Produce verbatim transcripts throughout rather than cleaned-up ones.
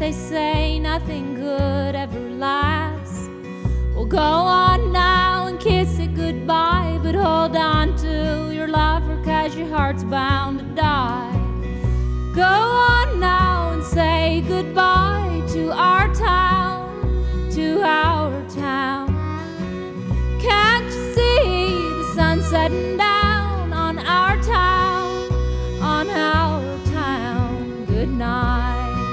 they say nothing good ever lasts. Well, go on now and kiss it goodbye, but hold on to your lover, 'cause your heart's bound to die. Go on now and say goodbye to our town, to our town. Can't you see the sun setting down on our town, on our town? Good night.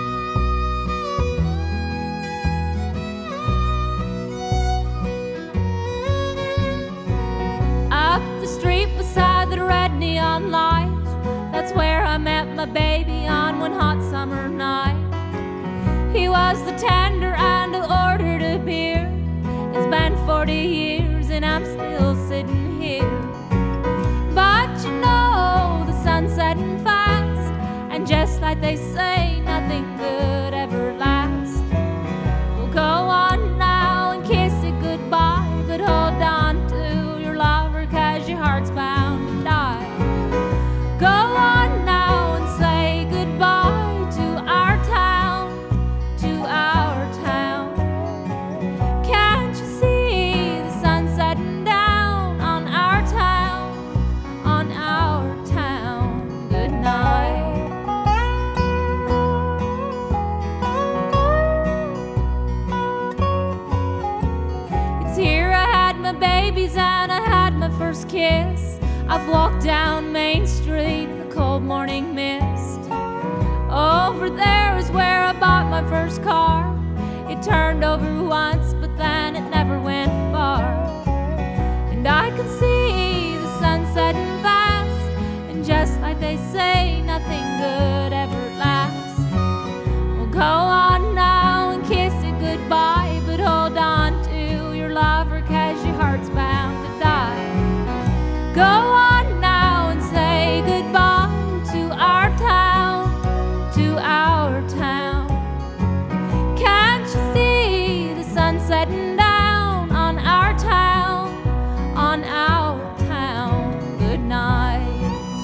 Up the street beside the red neon light, that's where I met my baby on one hot summer night. He was the tender and I ordered a beer. It's been forty years and I'm still sitting here. But you know the sun's setting fast, and just like they say, nothing good ever lasts. Well, go on now and kiss it goodbye, but hold on to your lover, 'cause your heart's bound to die. Go on now and say goodbye to our town, to our town. Can't you see the sun setting down on our town, on our town? Good night. It's here I had my babies and I had my first kiss. I've walked down Main Street in the cold morning mist. Over there is where I bought my first car. It turned over once, but then it never went far. And I can see the sun setting fast, and just like they say, nothing good ever lasts. Well, go on now and kiss it goodbye, but hold on to your lover, 'cause your heart's bound to die. Go on now and say goodbye to our town, to our town. Can't you see the sun setting down on our town, on our town? Good night.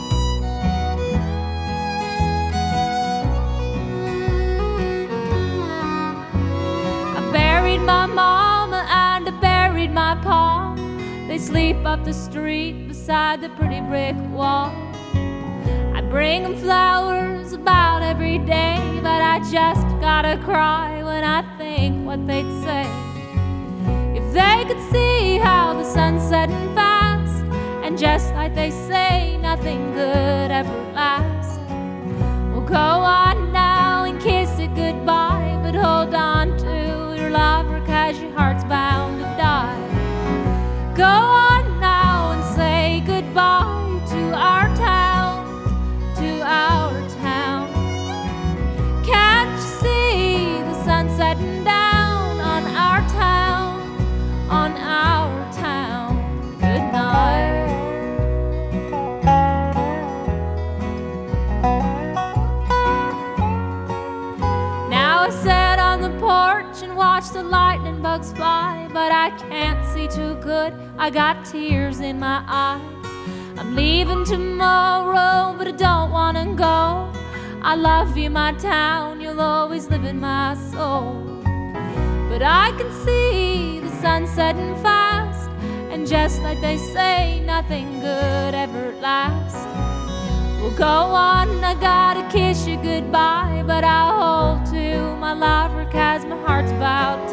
I buried my mama and I buried my pa. They sleep up the street beside the pretty brick wall. I bring them flowers about every day, but I just gotta cry when I think what they'd say if they could see how the sun's setting fast, and just like they say, nothing good ever lasts. Well, go on now and kiss it goodbye, but hold on to your lover, 'cause your heart's bound to die. Go on now and say goodbye to our town, to our town. Can't you see the sun setting down on our town, on our town? Good night. Now I sit on the porch and watch the lightning bugs fly, but I can't see too good, I got tears in my eyes. I'm leaving tomorrow, but I don't wanna go. I love you, my town, you'll always live in my soul. But I can see the sun setting fast, and just like they say, nothing good ever lasts. Well, go on, I gotta kiss you goodbye, but I'll hold to my lover, 'cause my heart's about